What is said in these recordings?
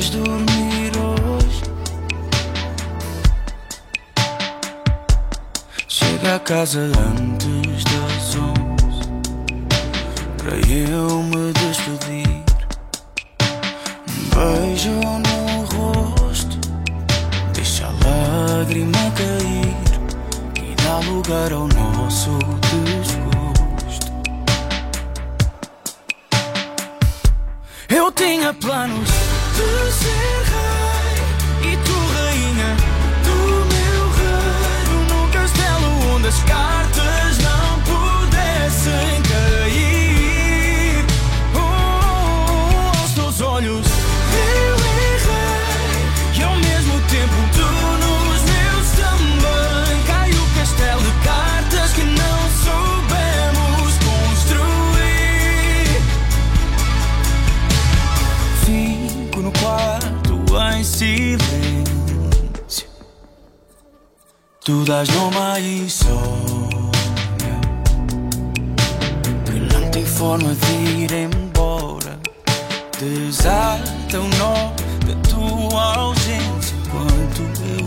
vais dormir hoje? Chega a casa antes das 11 para eu me despedir. Um beijo no rosto, deixa a lágrima cair e dá lugar ao nosso desgosto. Eu tinha planos de ser rei e tu rainha do meu reino, num castelo onde as cartas não pudessem cair. Aos teus olhos eu errei e ao mesmo tempo tu nos meus também. Cai o castelo de cartas que não soubemos construir. Fico no quarto em silêncio, tu dás nome à insônia que não tem forma de ir embora. Desata o nó da tua ausência enquanto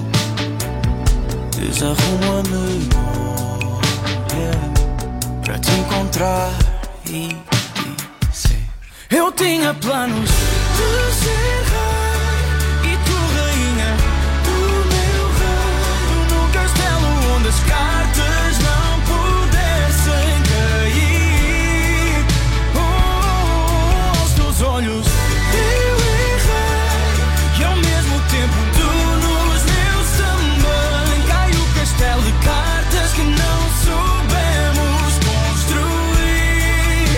eu desarrumo a memória para te encontrar e dizer: eu tinha planos de ser rei e tu rainha do meu reino, num castelo onde as cartas não pudessem cair. Aos teus olhos eu errei e ao mesmo tempo tu nos meus também. Cai o castelo de cartas que não soubemos construir.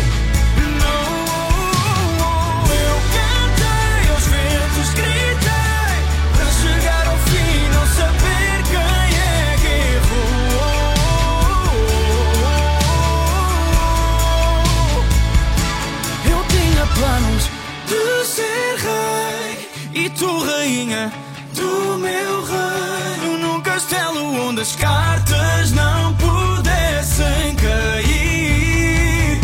Eu cantei aos ventos, gritei para chegar ao fim, não saber quem é que errou. Eu tinha planos de ser rei e tu rainha do meu reino, num castelo onde as cartas não pudessem cair.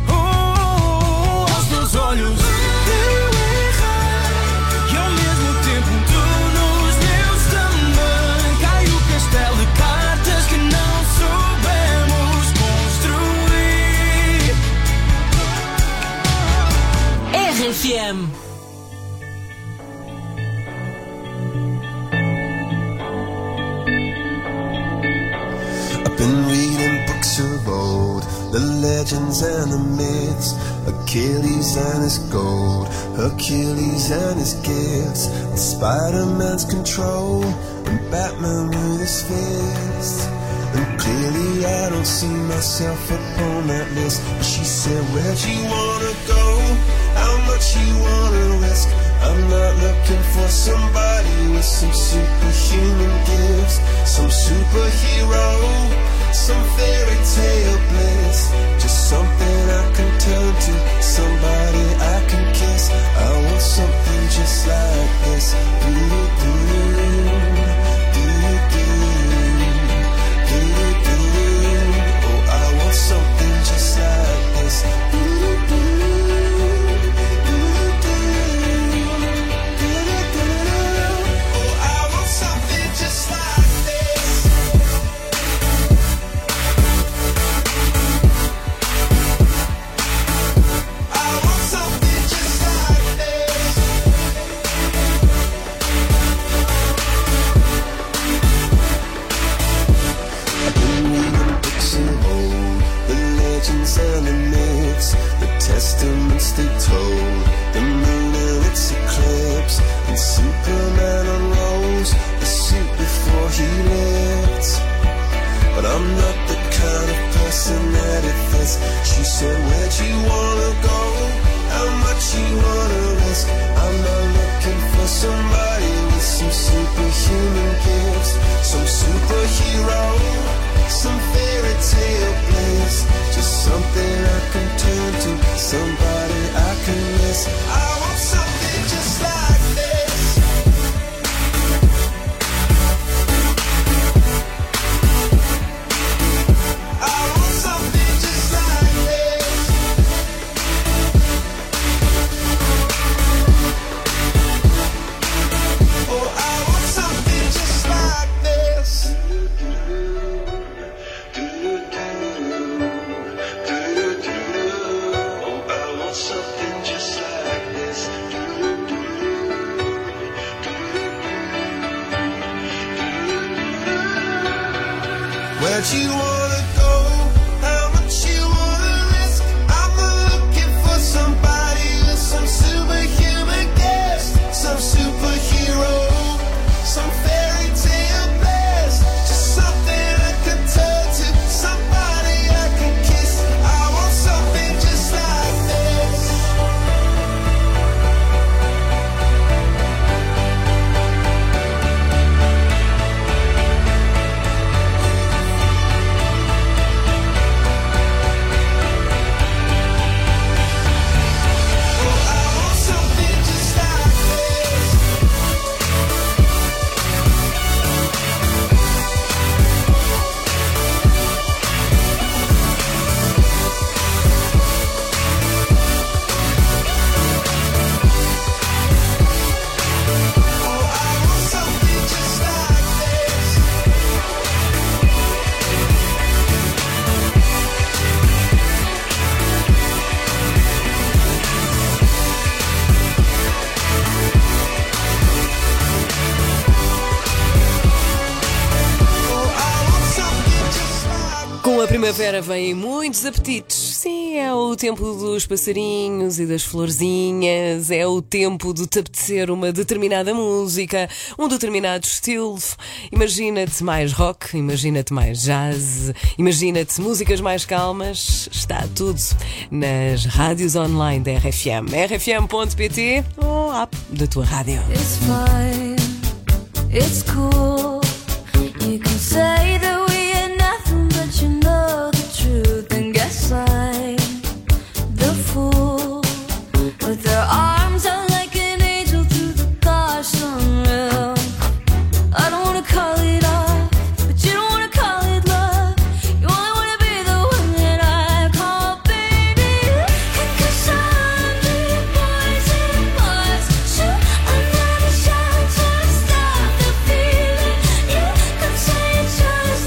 Aos teus olhos eu errei e ao mesmo tempo tu nos meus também. Cai o castelo de cartas que não soubemos construir. RFM. I've been reading books of old, the legends and the myths, Achilles and his gold, Hercules and his gifts, and Spider-Man's control, and Batman with his fists. And clearly I don't see myself upon that list. But she said, where'd you wanna go? How much you wanna risk? I'm not looking for somebody with some superhuman gifts, some superhero, some fairy tale bliss. Just something I can turn to, somebody I can kiss. I want something just like this. Oh, I want something just like this. And the myths, the testaments they told, the moon and its eclipse, and Superman unrolls the suit before he lived. But I'm not the kind of person that it fits. She said, where'd you wanna go? How much you wanna risk? I'm not looking for somebody with some superhuman gifts, some superhero, some fairy tale bliss. Just something I can turn to, somebody I can miss. I want something just like this. I want something just like this. much you wanna go, how much you wanna risk. I'm not looking for somebody with some superhuman gifts, some superhero, some fairy tale blast, just something I can turn to, somebody I can kiss. I want something just like this. Com a primavera vêm muitos apetites. Sim, é o tempo dos passarinhos e das florzinhas. É o tempo de te apetecer uma determinada música, um determinado estilo. Imagina-te mais rock, imagina-te mais jazz, imagina-te músicas mais calmas. Está tudo nas rádios online da RFM. rfm.pt ou app da tua rádio. It's fine, it's cool. You can say that we are nothing, but you know the truth. And guess I'm the fool with her arms out like an angel through the car sunroof. I don't wanna call it off, but you don't wanna call it love. You only wanna be the one that I call baby. And 'cause I'm the poison was shoot another shot to stop the feeling. You could say it's just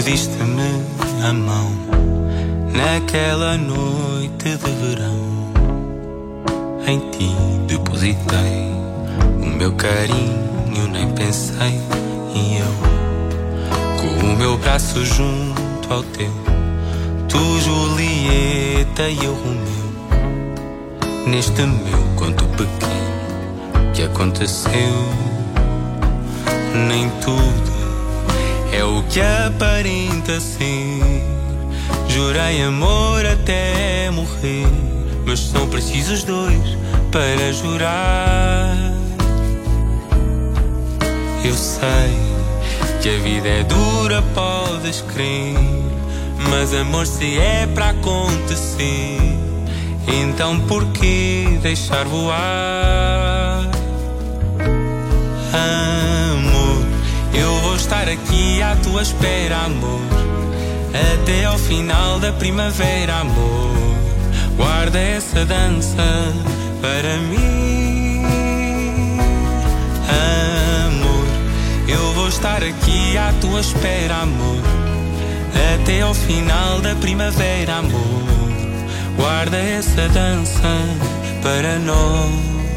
diste-me a mão naquela noite de verão. Em ti depositei o meu carinho, nem pensei. E eu, com o meu braço junto ao teu, tu Julieta e eu Romeu, neste meu conto pequeno que aconteceu. Nem tudo é o que aparenta ser. Jurei amor até morrer, mas são precisos dois para jurar. Eu sei que a vida é dura, podes crer, mas amor se é para acontecer, então por que deixar voar? Amor, eu vou estar aqui à tua espera, amor, até ao final da primavera, amor. Guarda essa dança para mim, amor. Eu vou estar aqui à tua espera, amor, até ao final da primavera, amor. Guarda essa dança para nós.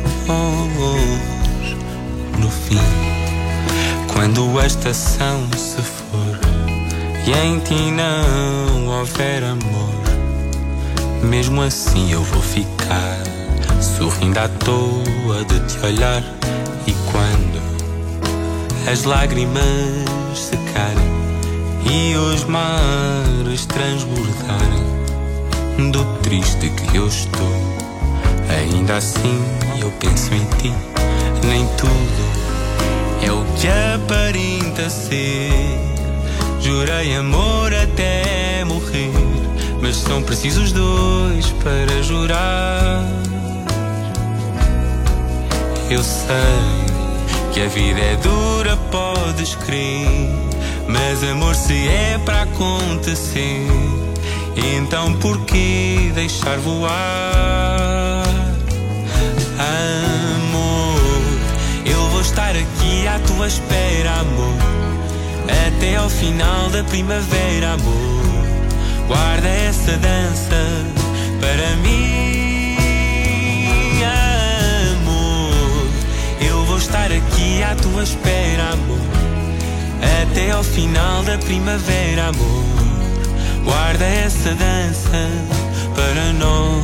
No fim, quando a estação se for e em ti não houver amor, mesmo assim eu vou ficar sorrindo à toa de te olhar. E quando as lágrimas secarem e os mares transbordarem do triste que eu estou, ainda assim eu penso em ti. Nem tudo é o que aparenta ser. Jurei amor até morrer, mas são precisos dois para jurar. Eu sei que a vida é dura, podes crer, mas amor se é para acontecer, então por que deixar voar? Amor, eu vou estar aqui à tua espera, amor, até ao final da primavera, amor. Guarda essa dança para mim, amor. Eu vou estar aqui à tua espera, amor, até ao final da primavera, amor. Guarda essa dança para nós.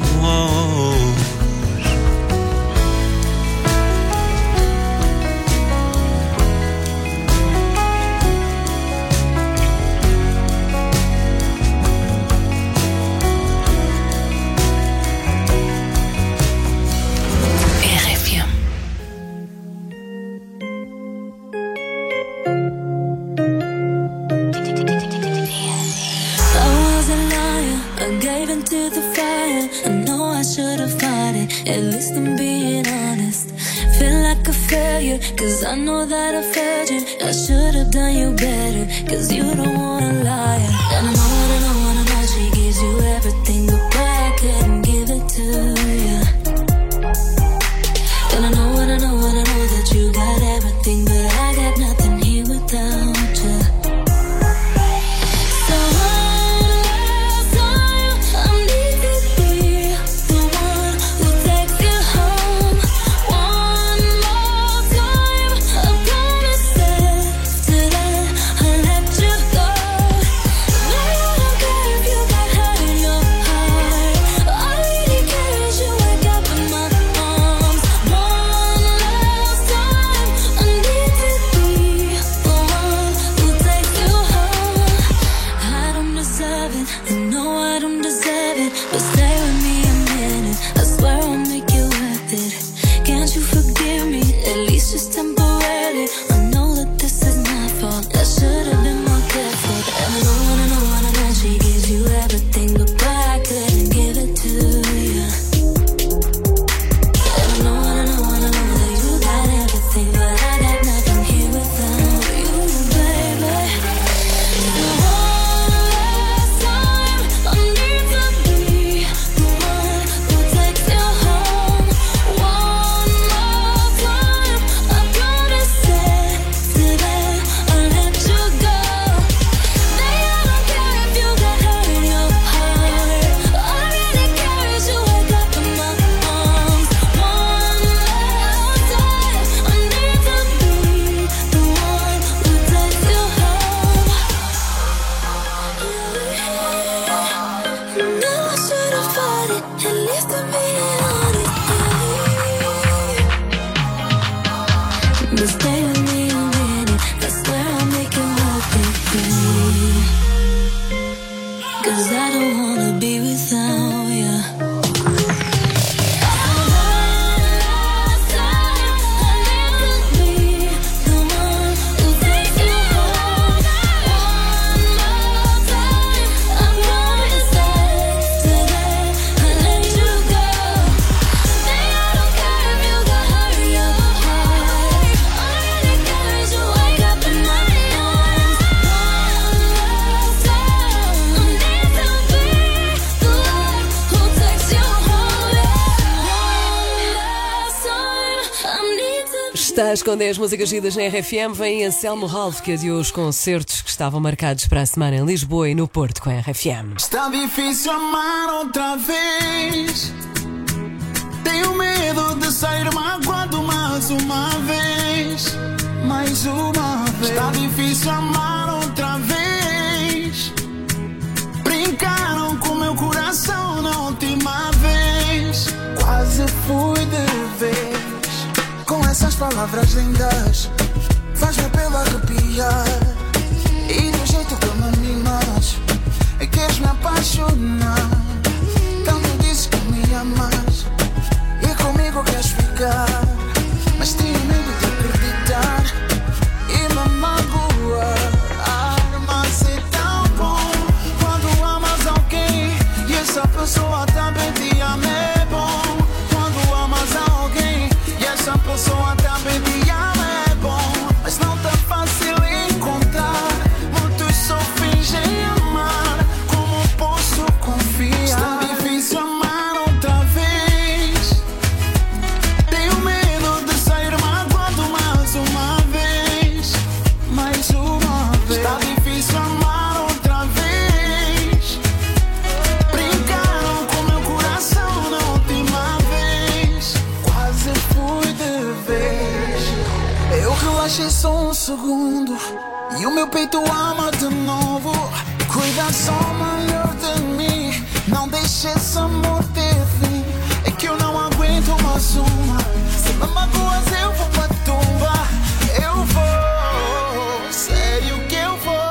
At least I'm being honest. Feel like a failure, cause I know that I failed you. I should have done you better, cause you don't wanna lie. And I know she gives you everything, but boy, I couldn't give it to you. And I know that you got everything, but I got nothing here without you. Heart Estás com 10 músicas seguidas na RFM. Vem Anselmo Ralph, que adiou os concertos que estavam marcados para a semana em Lisboa e no Porto com a RFM. Está difícil amar outra vez. Tenho medo de sair magoado mais uma vez. Mais uma vez. Está difícil amar outra vez. Brincaram com meu coração na última vez. Quase fui de vez. Com essas palavras lindas, faz-me pelo arrepiar. E do jeito que me mimas, queres me apaixonar. Tanto dizes que me amas e comigo queres ficar, mas tenho medo de acreditar e me magoar. Mas é tão bom quando amas alguém e essa pessoa também te ama. É bom quando amas alguém e essa pessoa também te ama. É bom, mas não tá fácil encontrar. Muitos só fingem amar. Como posso confiar? Está difícil amar outra vez. Tenho medo de sair magoado mais uma vez. Mais uma vez. Está difícil amar outra vez. Brincaram com meu coração na última vez. Quase fui de vez. Eu relaxei só um segundo e o meu peito ama de novo. Cuida só melhor de mim. Não deixe esse amor ter fim. É que eu não aguento mais uma. Se me magoas eu vou pra tumba. Eu vou, sério que eu vou.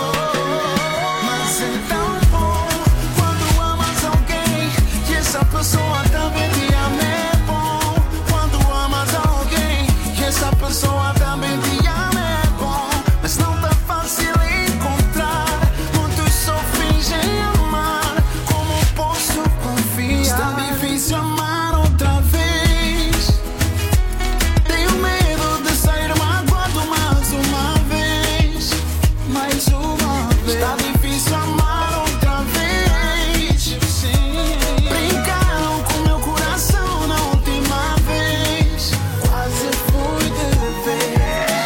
Mas é tão bom quando amas alguém e essa pessoa também te ama. É bom quando amas alguém e essa pessoa também te ama. É bom, mas não tá fácil encontrar. Muitos só fingem amar. Como posso confiar? Está difícil amar outra vez. Tenho medo de sair magoado mais uma vez. Mais uma vez. Está difícil amar outra vez. Sim. Brincaram com meu coração na última vez. Quase fui de vez.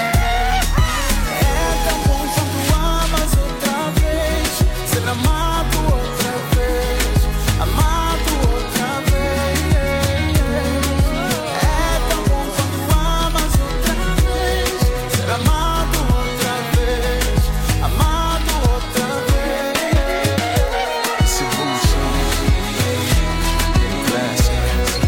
É tão bom quando amas outra vez. Ser amado outra vez. Amado outra vez. É tão bom quando amas outra vez. Ser amado outra vez. Amado outra vez. Esse evolução clássica.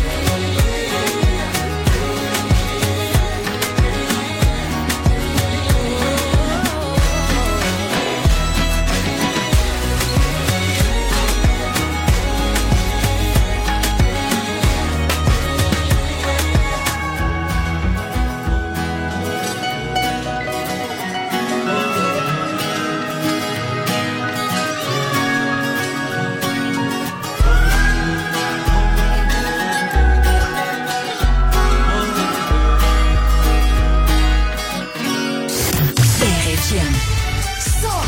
RFM. Só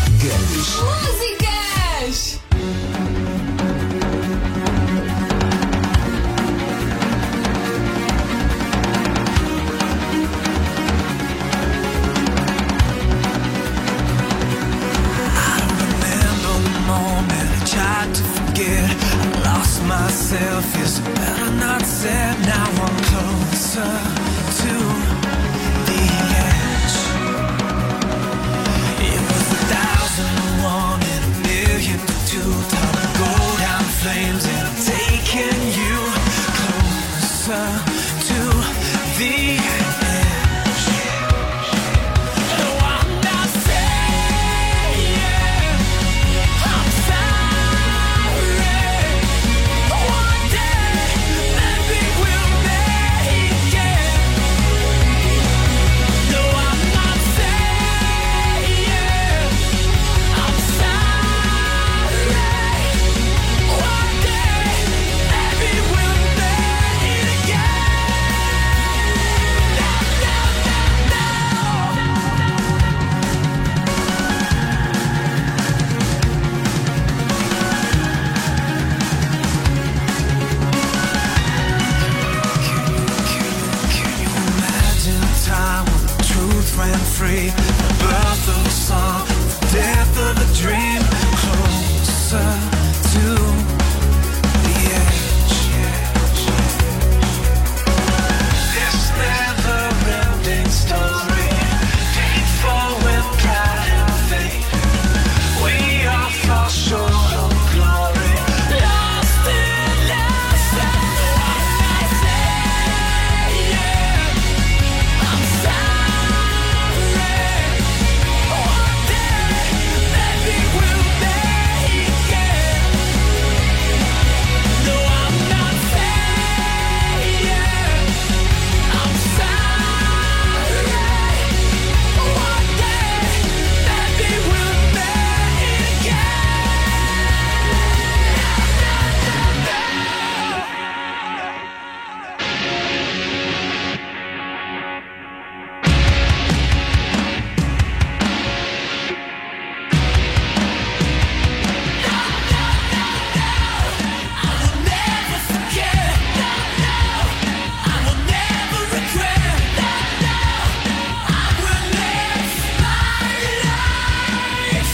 músicas! Remember the moment I tried to forget. I lost myself, is it better not said? Now I'm closer to the edge. It was 1,001 in a and free. The birth of a song, the death of a dream. Closer to the edge. This never-ending story, painful with pride and faith. We all fall short of glory. Lost in lesson. I say, yeah, I'm sorry. One day, maybe we'll make it. No, I'm not saying I'm sorry. One day, maybe we'll make it. Never forget. I will never regret. I will live my life.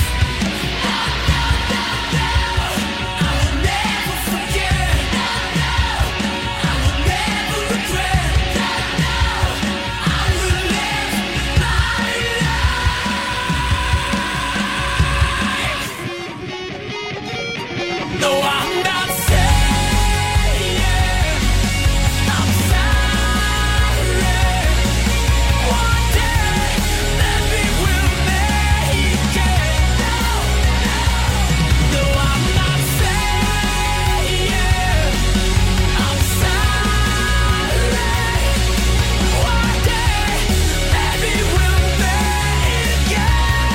I will never forget. I will never regret. I will live my life. No, I'm not saying I'm sorry. One day, maybe we'll make it. No, I'm not saying I'm sorry. One day, maybe we'll make it.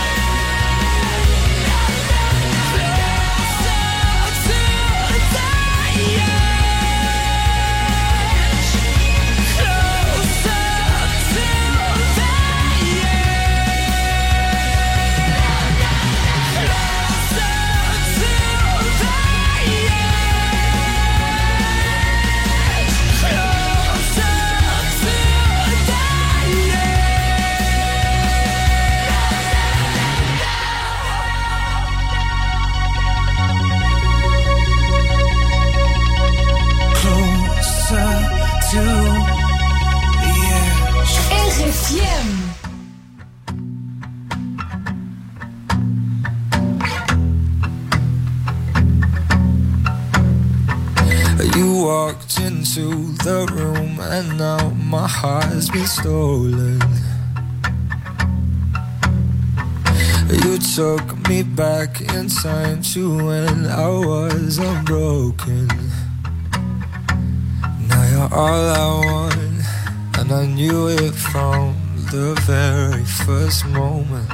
RFM. You walked into the room and now my heart's been stolen. You took me back in time to when I was unbroken. Now you're all I want, and I knew it from the very first moment.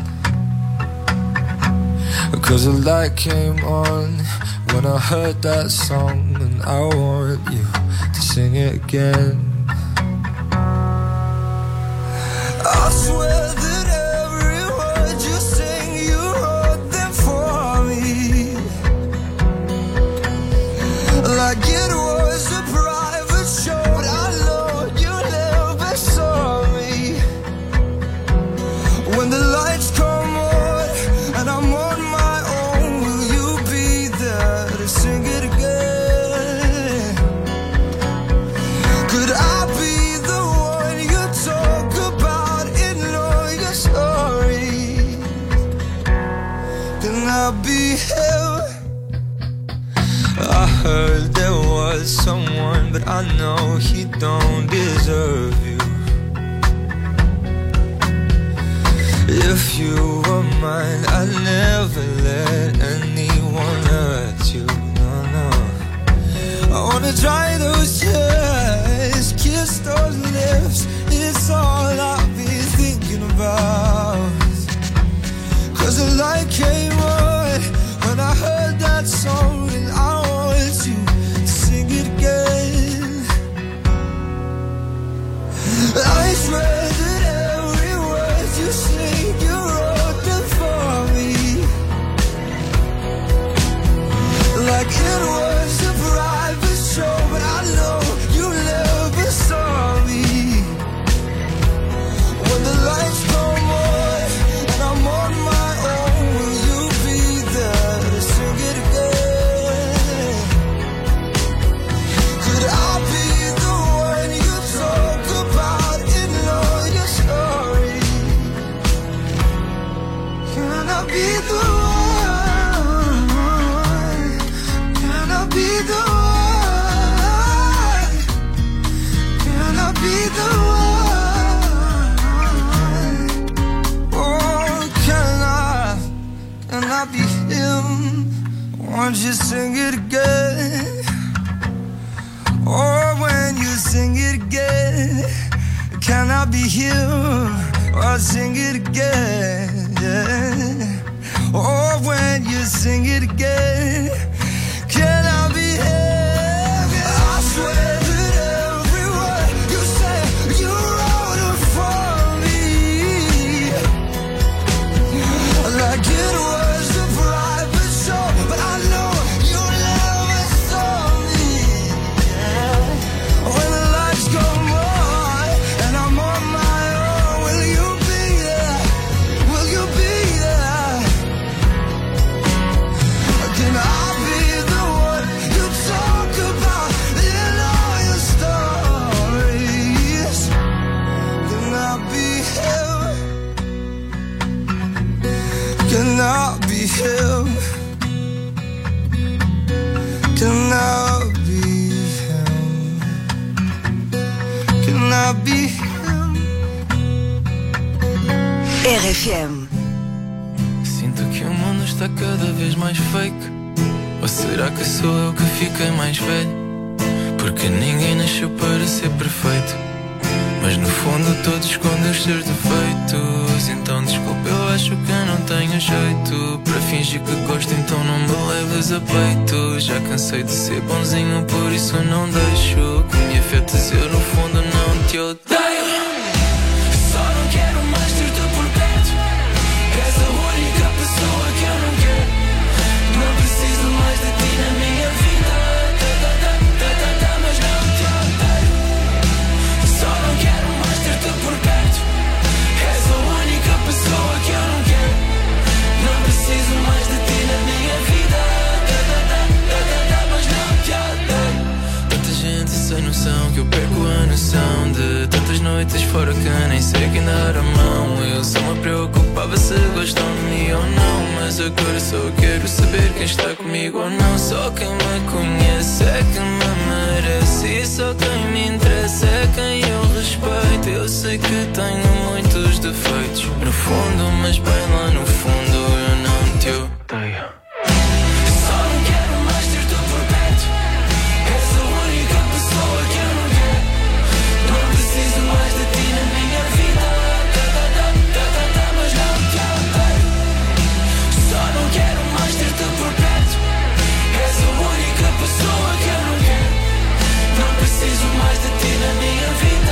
'Cause the light came on when I heard that song, and I want you to sing it again. I swear that every word you sing, you wrote them for me, like it was a private show. But I know you never saw me. When the lights come on and I'm on my own, will you be there to sing it again? Could I be the one you talk about in all your stories? Can I be him? I heard there was someone, but I know he don't deserve you. If you were mine, I'd never let anyone hurt you. No, no. I wanna dry those tears, kiss those lips. It's all I've been thinking about. 'Cause the light came on when I heard that song, and I want you to sing it again. I swear that every word you sing, you wrote them for me, like it was a private show. But I know you never saw me. When the lights come on I be the one? Can I be the one? Can I be the one? Oh, can I be him? Won't you sing it again? Oh, when you sing it again, can I be him? Oh, sing it again. Oh, when you sing it again, can I be him? I swear that every word you say, you wrote it for me. Like it was a private show, but I know you never saw me. When the lights come on and I'm on my own, will you be there? Will you be there? Can I be the one you talk about in all your stories? Can I be him? Can I be him? Can I be him? Can I be him? RFM. Sinto que o mundo está cada vez mais fake. Ou será que sou eu que fiquei mais velho? Porque ninguém nasceu para ser perfeito, mas no fundo todos escondem os seus defeitos. Então desculpa, eu acho que eu não tenho jeito para fingir que gosto, então não me leves a peito. Já cansei de ser bonzinho, por isso não deixo que me afetes, eu no fundo não te odeio. Só não quero mais ter-te por perto. És a única pessoa que eu não quero. Não preciso mais de ti na minha vida. Mas não te odeio. Só não quero mais ter-te por perto. És a única pessoa que eu não quero. Não preciso mais de ti na minha vida. Mas não te odeio. Tanta gente sem noção que eu perco a noção de tantas noites fora que nem sei quem dar a mão. Eu só me preocupava se gostam de mim ou não, mas agora só quero saber quem está comigo ou não. Só quem me conhece é que me merece, e só quem me interessa é quem eu respeito. Eu sei que tenho muitos defeitos no fundo, mas bem lá no fundo eu não te odeio. Só não quero mais ter-te por perto. És a única pessoa que eu não quero. Não preciso mais de ti na minha vida. Mas não te odeio. Só não quero mais ter-te por perto. És a única pessoa que eu não quero. Não preciso mais de ti na minha vida.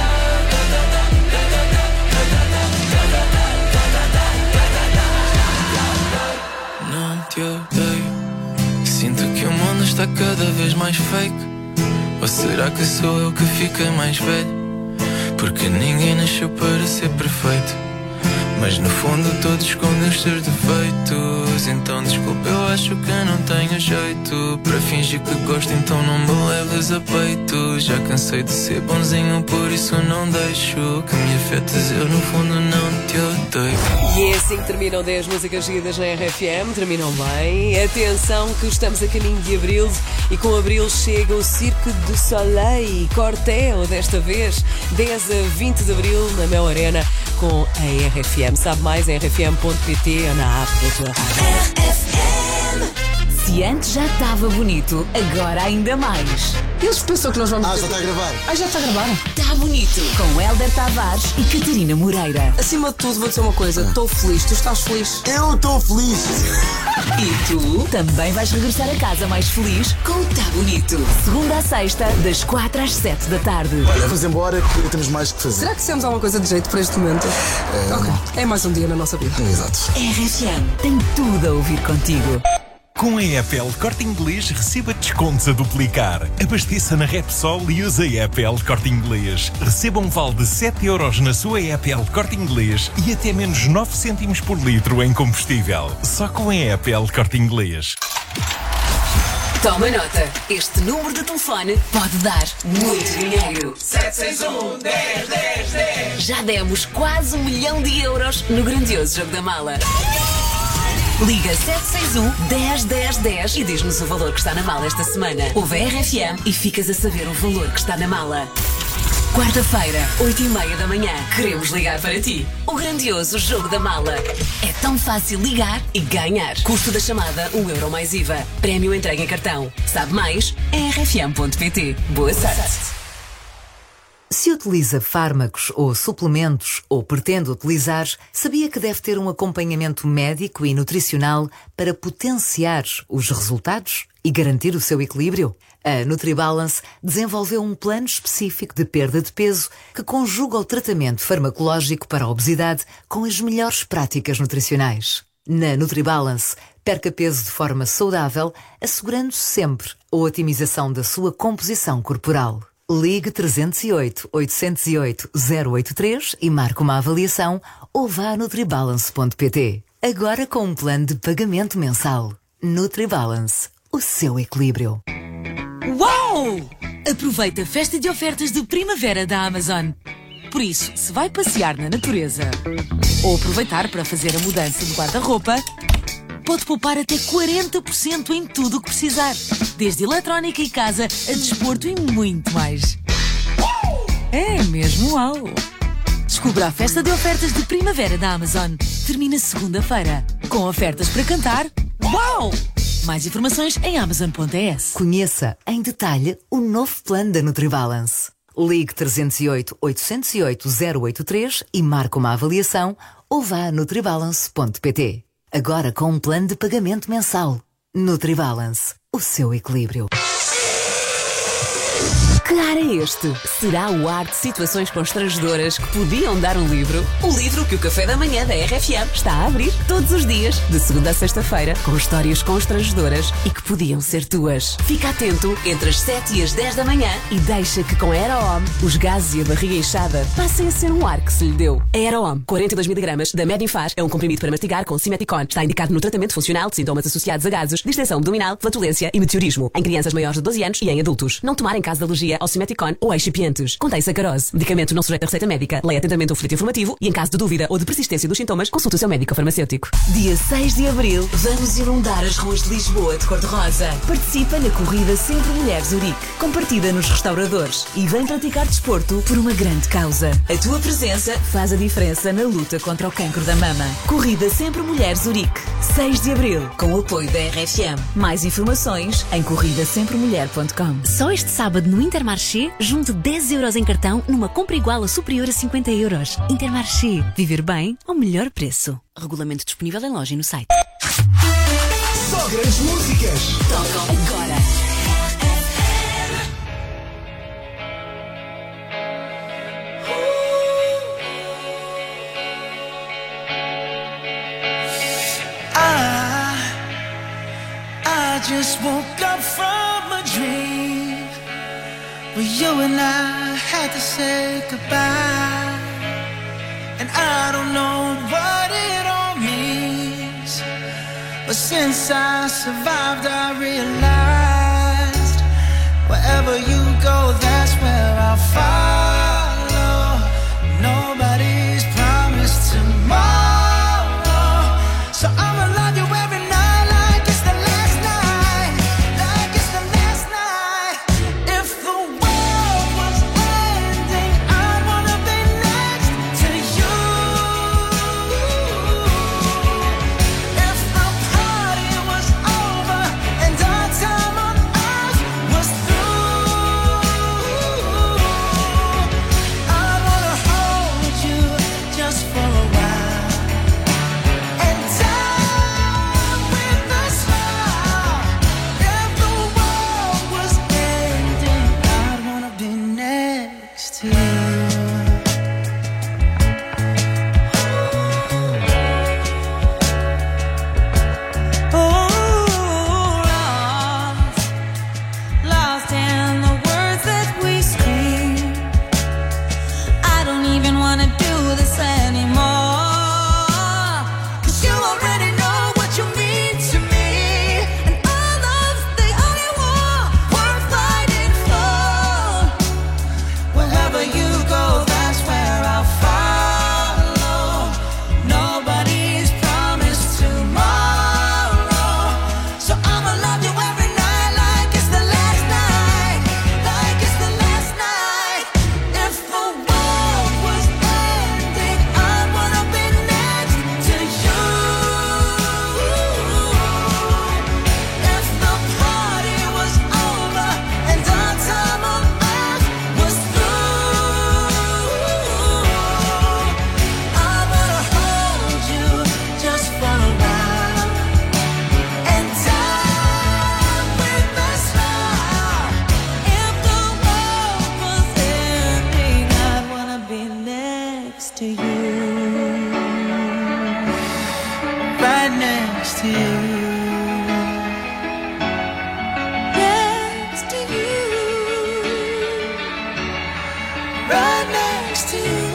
Não te odeio. Sinto que o mundo está cada vez mais fake. Ou será que sou eu que fiquei mais velho? Porque ninguém nasceu para ser perfeito, mas no fundo todos escondem os seus defeitos. Então desculpa, eu acho que não tenho jeito para fingir que gosto, então não me leves a peito. Já cansei de ser bonzinho, por isso não deixo que me afetes, eu no fundo não te odeio. E é assim que terminam 10 músicas seguidas na RFM, terminam bem. Atenção que estamos a caminho de Abril e com Abril chega o Cirque du Soleil Corteo, desta vez 10 a 20 de Abril na Mel Arena com a RFM. Sabe mais em rfm.pt ou na app da tua rádio. Se antes já estava bonito, agora ainda mais. Eles pensam que nós vamos... já está a gravar. Já está a gravar. Está bonito. Com Hélder Tavares e Catarina Moreira. Acima de tudo, vou dizer uma coisa. Estou feliz. Tu estás feliz? Eu estou feliz. E tu também vais regressar a casa mais feliz com o Tá Bonito. Segunda a sexta, das 4 às 7 da tarde. Olha, vamos embora que temos mais que fazer. Será que fizemos alguma coisa de jeito para este momento? Ok. É mais um dia na nossa vida. Exato. RFM tem tudo a ouvir contigo. Com a EPL Corte Inglês, receba descontos a duplicar. Abasteça na Repsol e use a EPL Corte Inglês. Receba um vale de 7€ na sua EPL Corte Inglês e até menos 9 cêntimos por litro em combustível. Só com a EPL Corte Inglês. Toma nota, este número de telefone pode dar muito dinheiro. 761-10-10-10. Já demos quase 1 milhão de euros no grandioso Jogo da Mala. Liga 761 10 10 10 e diz-nos o valor que está na mala esta semana. Ouve a RFM e ficas a saber o valor que está na mala. Quarta-feira, 8h30 da manhã, queremos ligar para ti. O grandioso Jogo da Mala. É tão fácil ligar e ganhar. Custo da chamada, €1 mais IVA. Prémio entregue em cartão. Sabe mais? É rfm.pt. Boa sorte. Se utiliza fármacos ou suplementos ou pretende utilizar, sabia que deve ter um acompanhamento médico e nutricional para potenciar os resultados e garantir o seu equilíbrio? A NutriBalance desenvolveu um plano específico de perda de peso que conjuga o tratamento farmacológico para a obesidade com as melhores práticas nutricionais. Na NutriBalance, perca peso de forma saudável, assegurando sempre a otimização da sua composição corporal. Ligue 308 808 083 e marque uma avaliação ou vá a nutribalance.pt. Agora com um plano de pagamento mensal. NutriBalance, o seu equilíbrio. Uau! Aproveita a festa de ofertas de primavera da Amazon. Por isso, se vai passear na natureza ou aproveitar para fazer a mudança de guarda-roupa, pode poupar até 40% em tudo o que precisar. Desde eletrónica e casa a desporto e muito mais. É mesmo uau! Descubra a festa de ofertas de primavera da Amazon. Termina segunda-feira. Com ofertas para cantar. Uau! Mais informações em amazon.es. Conheça em detalhe o novo plano da NutriBalance. Ligue 308 808 083 e marque uma avaliação ou vá a nutribalance.pt. Agora com um plano de pagamento mensal. NutriBalance, o seu equilíbrio. Que ar é este? Será o ar de situações constrangedoras que podiam dar um livro? O livro que o Café da Manhã da RFM está a abrir todos os dias, de segunda a sexta-feira, com histórias constrangedoras e que podiam ser tuas. Fica atento entre as 7 e as 10 da manhã e deixa que com a Aeroom os gases e a barriga inchada passem a ser um ar que se lhe deu. A Aeroom, 42 mg da Medinfaz, é um comprimido para mastigar com Simeticon. Está indicado no tratamento funcional de sintomas associados a gases, distensão abdominal, flatulência e meteorismo, em crianças maiores de 12 anos e em adultos. Não tomar em caso de alergia ao Simeticon ou excipientes. Contém sacarose. Medicamento não sujeito a receita médica. Leia atentamente o folheto informativo e, em caso de dúvida ou de persistência dos sintomas, consulte o seu médico farmacêutico. Dia 6 de abril, vamos inundar as ruas de Lisboa de cor-de-rosa. Participa na corrida Sempre Mulher Zurique, compartida nos restauradores, e vem praticar desporto por uma grande causa. A tua presença faz a diferença na luta contra o cancro da mama. Corrida Sempre Mulher Zurique, 6 de abril, com o apoio da RFM. Mais informações em corridasempremulher.com. Só este sábado no Intermarché, junte 10 euros em cartão numa compra igual ou superior a 50 euros. Intermarché. Viver bem ao melhor preço. Regulamento disponível em loja e no site. Só grandes músicas. Tocam agora. I just woke up from a dream where you and I had to say goodbye. And I don't know what it all means, but since I survived I realized wherever you go, that's where I'll follow. Nobody's promised tomorrow, so I'ma love you every night like it's the last night, like it's the last night. If the world was ending, I'd wanna be next to you. If the party was over and our time on earth was through, next to you. Next to you. Right next to you.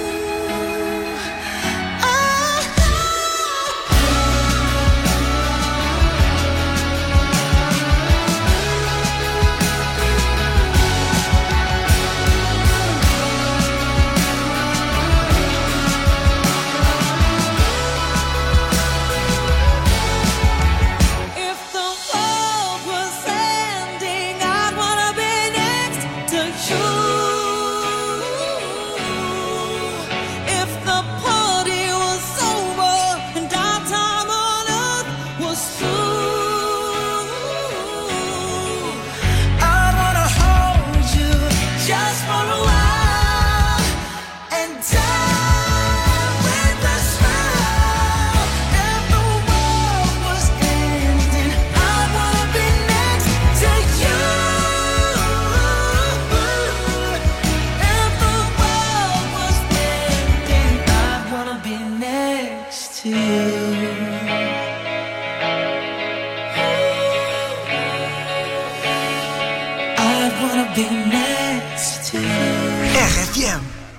RFM.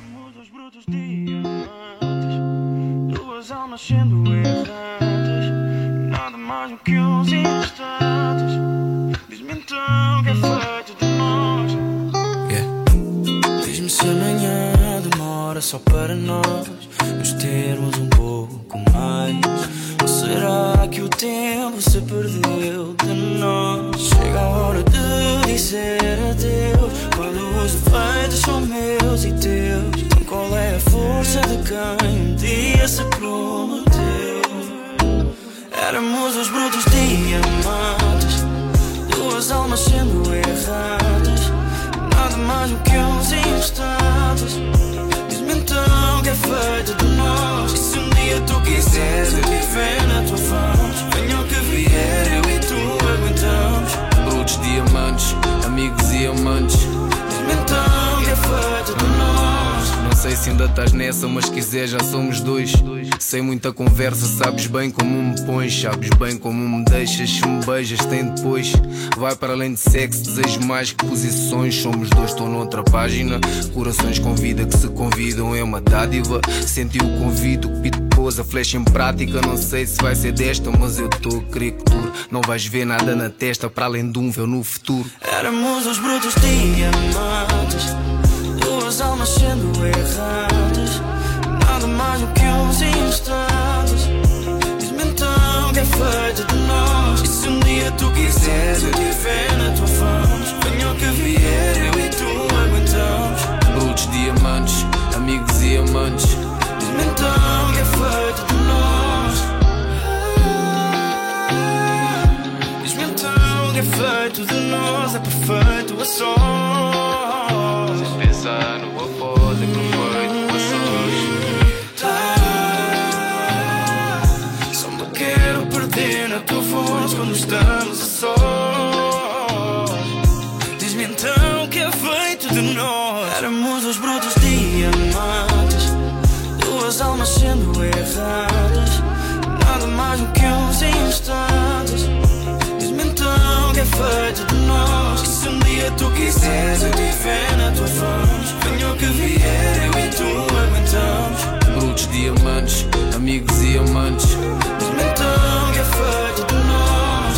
Duas almas sendo errantes, nada mais do que uns instantes. Diz-me então que é feito de nós. Diz-me se amanhã demora só para nós nos termos um pouco mais. Ou será que o tempo se perdeu de nós? Chega a hora de dizer adeus, quando os defeitos são meus e teus. Então qual é a força de quem um dia se prometeu? Éramos os brutos diamantes, duas almas sendo erradas, nada mais do que uns instantes. Diz-me então que é feito de nós. E se um dia tu quiseres eu viver na tua voz, venha o que vier, eu e tu aguentamos. Brutos diamantes, amigos e amantes. Diz-me então que é feito de nós. Não sei se ainda estás nessa, mas quiser já somos dois. Sem muita conversa, sabes bem como me pões, sabes bem como me deixas. Se me beijas tem depois. Vai para além de sexo, desejo mais que posições. Somos dois, estou noutra página. Corações com vida que se convidam é uma dádiva. Senti o convite, o pito pôs a flecha em prática. Não sei se vai ser desta, mas eu estou a crer que dure. Não vais ver nada na testa para além de um véu no futuro. Éramos os brutos diamantes, duas almas sendo erradas, nada mais do que uns instantes. Diz-me então que é feito de nós. E se um dia tu quiseres eu tiver na tua voz, venha o que vier, eu e tu aguentamos. Brutos diamantes, amigos e amantes. Diz-me então que é feito de nós. Diz-me então que é feito de nós. É perfeito a sós. Se pensar no após é perfeito a sós. Só me quero perder na tua voz quando estamos a sós. Diz-me então que é feito de nós. Éramos os brutos diamantes, duas almas sendo erradas, nada mais do que uns instantes. Diz-me então que é feito de nós. E se um dia tu quiseres eu tiver na tua voz, venha o que vier, eu e tu aguentamos. Brutos diamantes, amigos e amantes. Diz-me então que é feito de nós.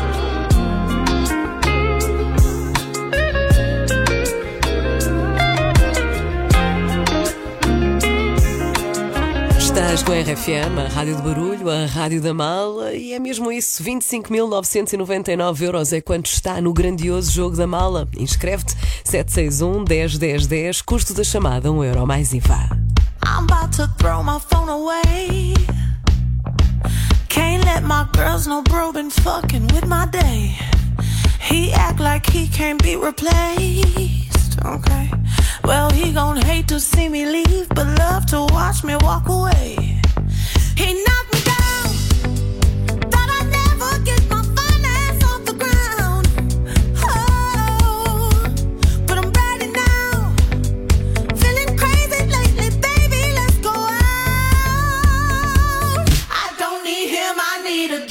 Estás com a RFM, a Rádio do Barulho, a Rádio da Mala, e é mesmo isso, 25.999 € é quanto está no grandioso jogo da Mala. Inscreve-te, 761 10 10 10, custo da chamada €1 mais IVA. I'm about to throw my phone away. Can't let my girls know bro been fucking with my day. He act like he can't be replaced. Okay, well he gon' hate to see me leave, but love to watch me walk away. He knocked me down, thought I'd never get my finance off the ground. Oh, but I'm ready now. Feeling crazy lately, baby, let's go out. I don't need him, I need a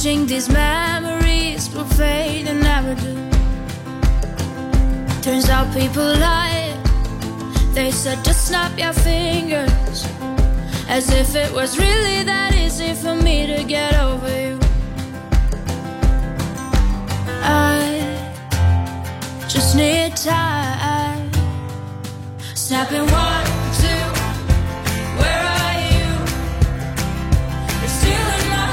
Wishing these memories will fade and never do. Turns out people lie. They said just snap your fingers, as if it was really that easy for me to get over you. I just need time. Snapping 1, 2, where are you? You're still in my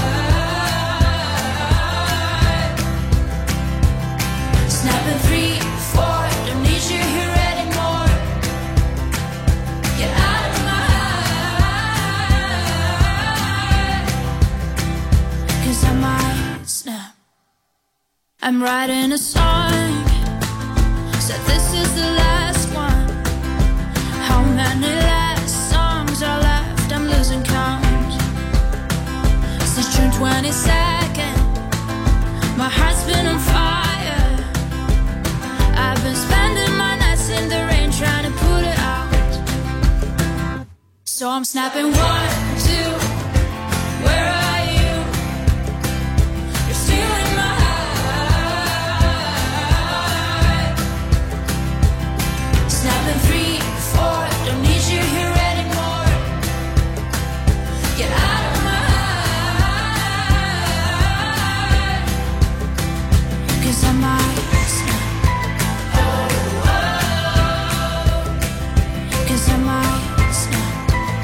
heart. Snapping 3, 4, don't need you here anymore. Get out of my heart. 'Cause I might snap. I'm writing a song, said this is the last one. How many last songs are left? I'm losing count. Since June 22nd, my heart's been on fire. I've been spending my nights in the rain trying to put it out. So I'm snapping 1, 2, where are you? You're still in my heart. Snapping 3, 4, don't need you here anymore. Get out of my heart. 'Cause I might snap. 'Cause I might snap.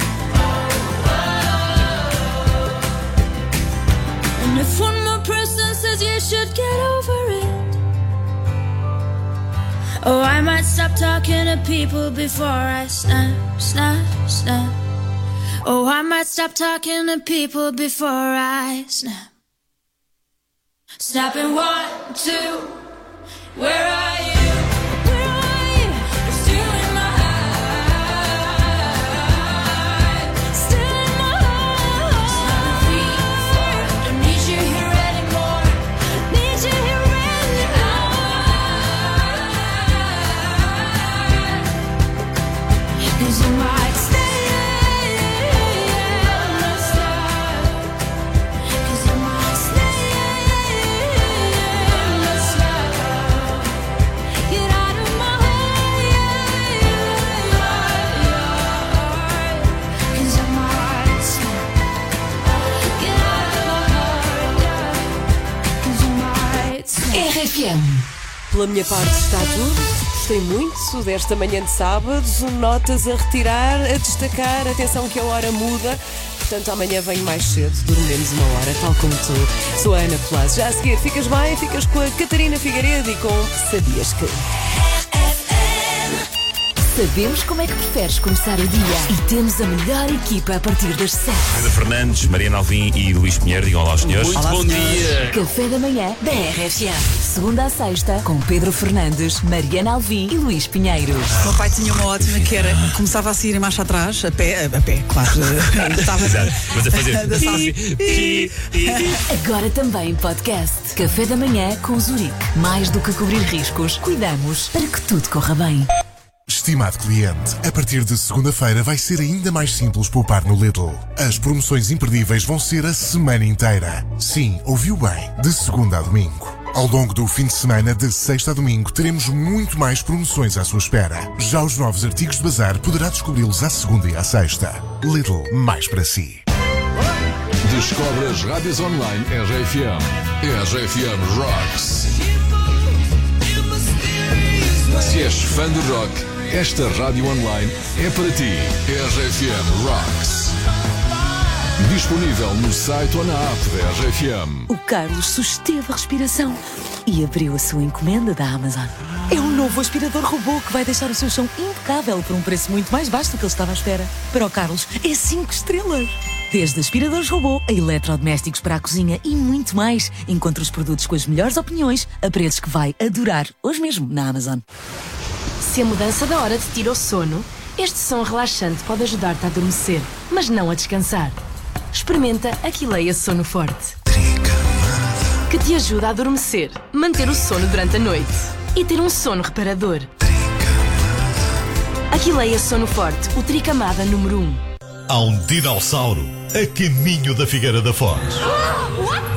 And if one more person says you should get over it, oh, I might stop talking to people before I snap, snap, snap. Oh, I might stop talking to people before I snap. Snapping 1, 2, where are you? Where are you? You're still in my heart. Still in my heart. Snapping 3, 4, don't need you here anymore. Need you here anymore. 'Cause you might stay. RFM. Pela minha parte está tudo. Gostei muito desta manhã de sábado. Notas a retirar, a destacar. Atenção que a hora muda. Portanto, amanhã venho mais cedo. Dormiremos 1 hora, tal como tu. Sou a Ana Pelas. Já a seguir, ficas bem? Ficas com a Catarina Figueiredo e com Sabias Que. Sabemos como é que preferes começar o dia e temos a melhor equipa a partir das 7. Pedro Fernandes, Mariana Alvim e Luís Pinheiro, digam olá aos senhores. Muito bom dia. Café da manhã da RFM. Segunda a sexta, com Pedro Fernandes, Mariana Alvim e Luís Pinheiro. O meu pai tinha uma ótima que era, começava a sair em marcha atrás, a pé, claro. Estava mas a fazer. Agora também podcast. Café da manhã com Zurique. Mais do que cobrir riscos, cuidamos para que tudo corra bem. Estimado cliente, a partir de segunda-feira vai ser ainda mais simples poupar no Lidl. As promoções imperdíveis vão ser a semana inteira. Sim, ouviu bem, de segunda a domingo. Ao longo do fim de semana, de sexta a domingo, teremos muito mais promoções à sua espera. Já os novos artigos de bazar poderá descobri-los à segunda e à sexta. Lidl, mais para si. Descobre as rádios online RFM. RFM Rocks. Se és fã do rock, esta rádio online é para ti. RFM Rocks. Disponível no site ou na app da RFM. O Carlos susteve a respiração e abriu a sua encomenda da Amazon. É um novo aspirador robô que vai deixar o seu chão impecável por um preço muito mais baixo do que ele estava à espera. Para o Carlos, é 5 estrelas. Desde aspiradores robô a eletrodomésticos para a cozinha e muito mais. Encontre os produtos com as melhores opiniões a preços que vai adorar hoje mesmo na Amazon. Se a mudança da hora te tira o sono, este som relaxante pode ajudar-te a adormecer, mas não a descansar. Experimenta Aquileia Sono Forte, que te ajuda a adormecer, manter o sono durante a noite e ter um sono reparador. Aquileia Sono Forte, o tricamada número 1. Há um dinossauro a caminho da Figueira da Foz.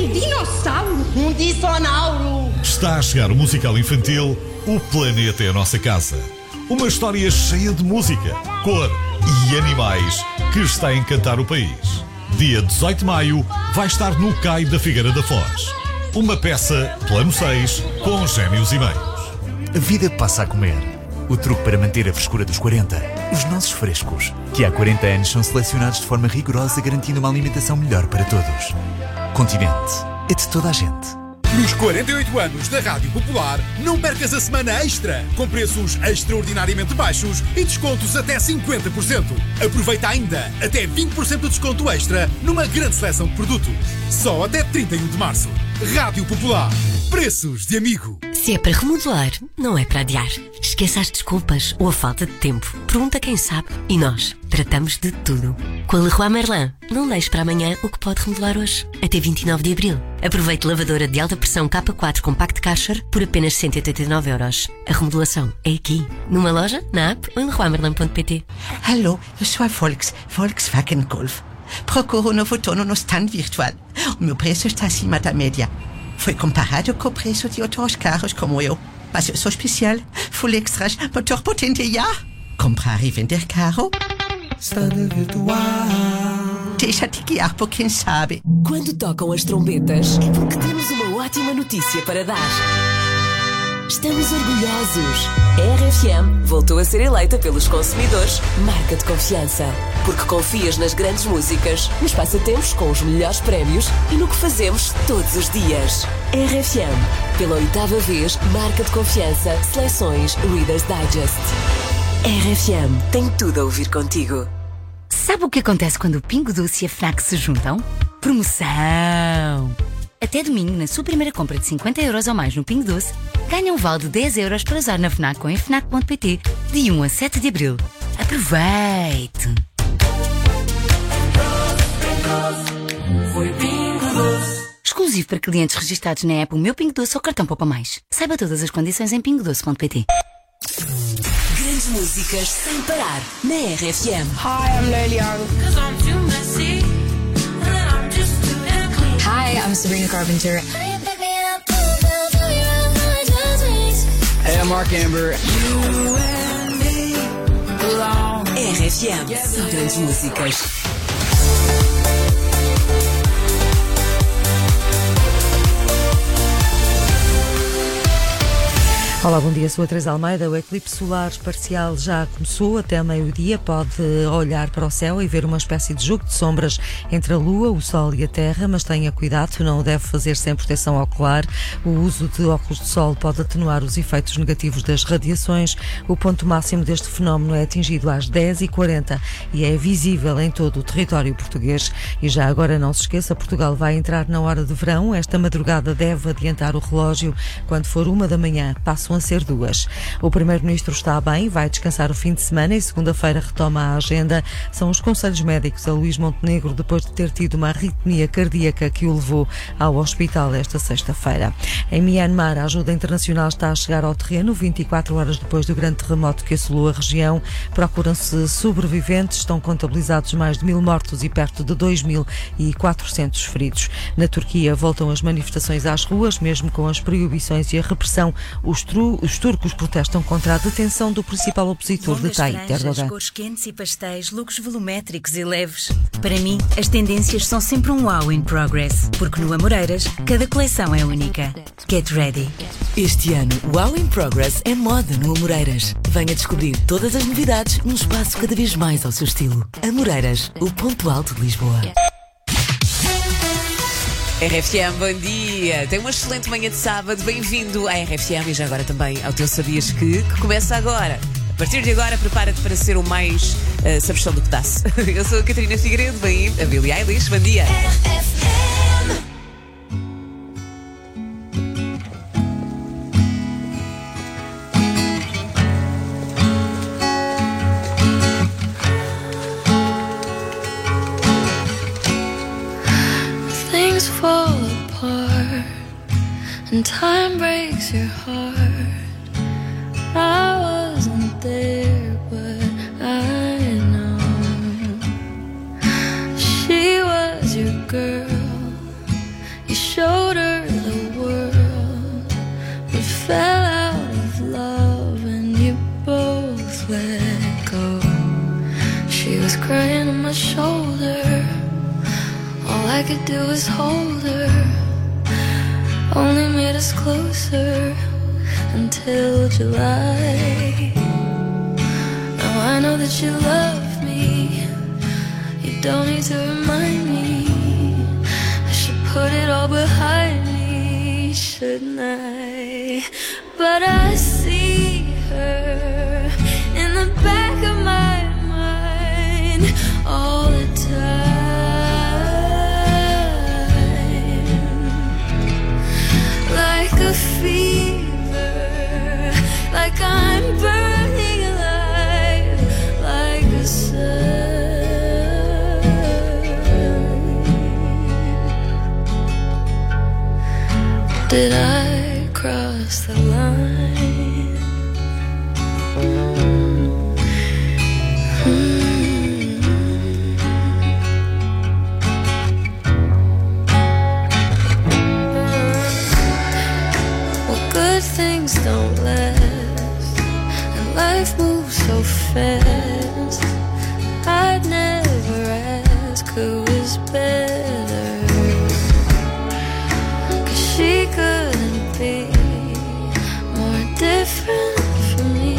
dinossauro! Um dinossauro! Está a chegar o musical infantil O Planeta é a Nossa Casa. Uma história cheia de música, cor e animais que está a encantar o país. Dia 18 de maio vai estar no Cais da Figueira da Foz. Uma peça plano 6 com gêmeos e meios. A vida passa a comer. O truque para manter a frescura dos 40. Os nossos frescos, que há 40 anos são selecionados de forma rigorosa, garantindo uma alimentação melhor para todos. Continente. É de toda a gente. Nos 48 anos da Rádio Popular, não percas a semana extra, com preços extraordinariamente baixos e descontos até 50%. Aproveita ainda até 20% de desconto extra numa grande seleção de produtos. Só até 31 de março. Rádio Popular. Preços de amigo. Se é para remodelar, não é para adiar. Esqueça as desculpas ou a falta de tempo. Pergunta quem sabe e nós tratamos de tudo. Com a Leroy Merlin, não deixe para amanhã o que pode remodelar hoje. Até 29 de abril. Aproveite lavadora de alta pressão K4 Compact Karcher por apenas 189€. A remodelação é aqui. Numa loja, na app ou em leroymerlin.pt. Alô, eu sou a Volkswagen Golf. Procuro um novo dono no stand virtual. O meu preço está acima da média. Foi comparado com o preço de outros carros como eu. Mas eu sou especial. Full extras, motor potente e já. Comprar e vender carro? Stand virtual. Deixa-te guiar por quem sabe. Quando tocam as trombetas, é porque temos uma ótima notícia para dar. Estamos orgulhosos. A RFM voltou a ser eleita pelos consumidores marca de confiança. Porque confias nas grandes músicas, nos passatempos com os melhores prémios e no que fazemos todos os dias. RFM, pela 8ª vez, marca de confiança, seleções Reader's Digest. RFM tem tudo a ouvir contigo. Sabe o que acontece quando o Pingo Doce e a FNAC se juntam? Promoção! Até domingo, na sua primeira compra de 50€ ou mais no Pingo Doce, ganha um vale de 10€ para usar na FNAC ou em FNAC.pt de 1 a 7 de abril. Aproveite! Foi Pingo Doce. Exclusivo para clientes registrados na app O Meu Pingo Doce ou Cartão Poupa Mais. Saiba todas as condições em pingodoce.pt. Grandes músicas sem parar na RFM. Hi, I'm Neil Young. Hi, I'm Sabrina Carpenter. Hey, I'm Mark Amber. RFM. Grandes músicas. Olá, bom dia, sou a Teresa Almeida. O eclipse solar parcial já começou. Até meio-dia pode olhar para o céu e ver uma espécie de jogo de sombras entre a Lua, o Sol e a Terra, mas tenha cuidado, não o deve fazer sem proteção ocular. O uso de óculos de sol pode atenuar os efeitos negativos das radiações. O ponto máximo deste fenómeno é atingido às 10h40 e é visível em todo o território português. E já agora não se esqueça, Portugal vai entrar na hora de verão. Esta madrugada deve adiantar o relógio. Quando for 1 da manhã, passam a ser 2. O Primeiro-Ministro está bem, vai descansar o fim de semana e segunda-feira retoma a agenda. São os conselhos médicos a Luís Montenegro depois de ter tido uma arritmia cardíaca que o levou ao hospital esta sexta-feira. Em Myanmar, a ajuda internacional está a chegar ao terreno 24 horas depois do grande terremoto que assolou a região. Procuram-se sobreviventes, estão contabilizados mais de 1000 mortos e perto de 2400 feridos. Na Turquia voltam as manifestações às ruas, mesmo com as proibições e a repressão. Os turcos protestam contra a detenção do principal opositor de Tayyip Erdogan. Cores quentes e pastéis, looks volumétricos e leves. Para mim, as tendências são sempre um wow in progress, porque no Amoreiras, cada coleção é única. Get ready. Este ano, Wow in Progress é moda no Amoreiras. Venha descobrir todas as novidades num espaço cada vez mais ao seu estilo. Amoreiras, o ponto alto de Lisboa. RFM, bom dia! Tem uma excelente manhã de sábado, bem-vindo à RFM e já agora também ao teu Sabias que começa agora. A partir de agora, prepara-te para ser o mais sabichão do pedaço. Eu sou a Catarina Figueiredo, bem-vindo a Billie Eilish, bom dia! Things fall apart and time breaks your heart. I wasn't there, but I know she was your girl. You showed showed her the world, but fell out of love, and you both let go. She was crying on my shoulder, all I could do was hold her. Only made us closer until July. Now I know that you love me, you don't need to remind me. I should put it all behind me, shouldn't I? But I see her in the back of my mind all the time. Like a fever, like I'm burning alive, like a sun. Did I cross the line? Good things don't last, and life moves so fast. I'd never ask who is better, 'cause she couldn't be more different from me.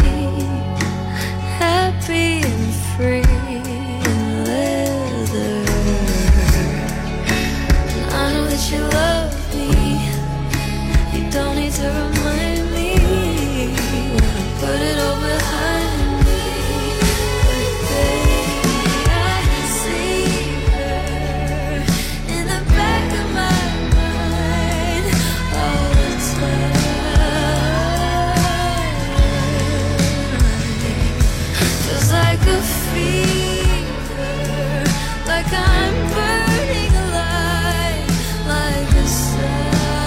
Happy and free in leather. And I know that you love me, you don't need to remind me. Wanna put it all behind me, but baby, I see her in the back of my mind all the time. Feels like a fever, like I'm burning alive, like a sun.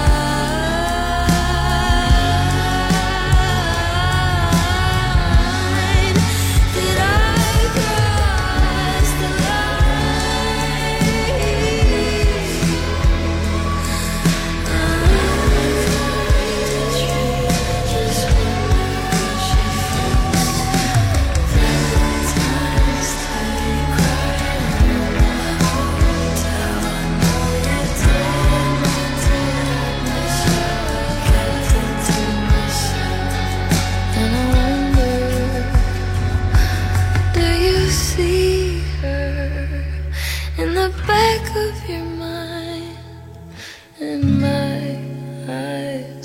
In the back of your mind, in my eyes.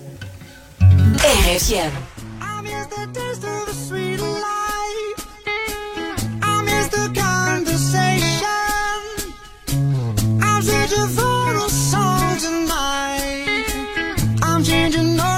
RFM. I miss the taste of the sweet life. I miss the conversation. I'm searching for a song tonight. I'm changing all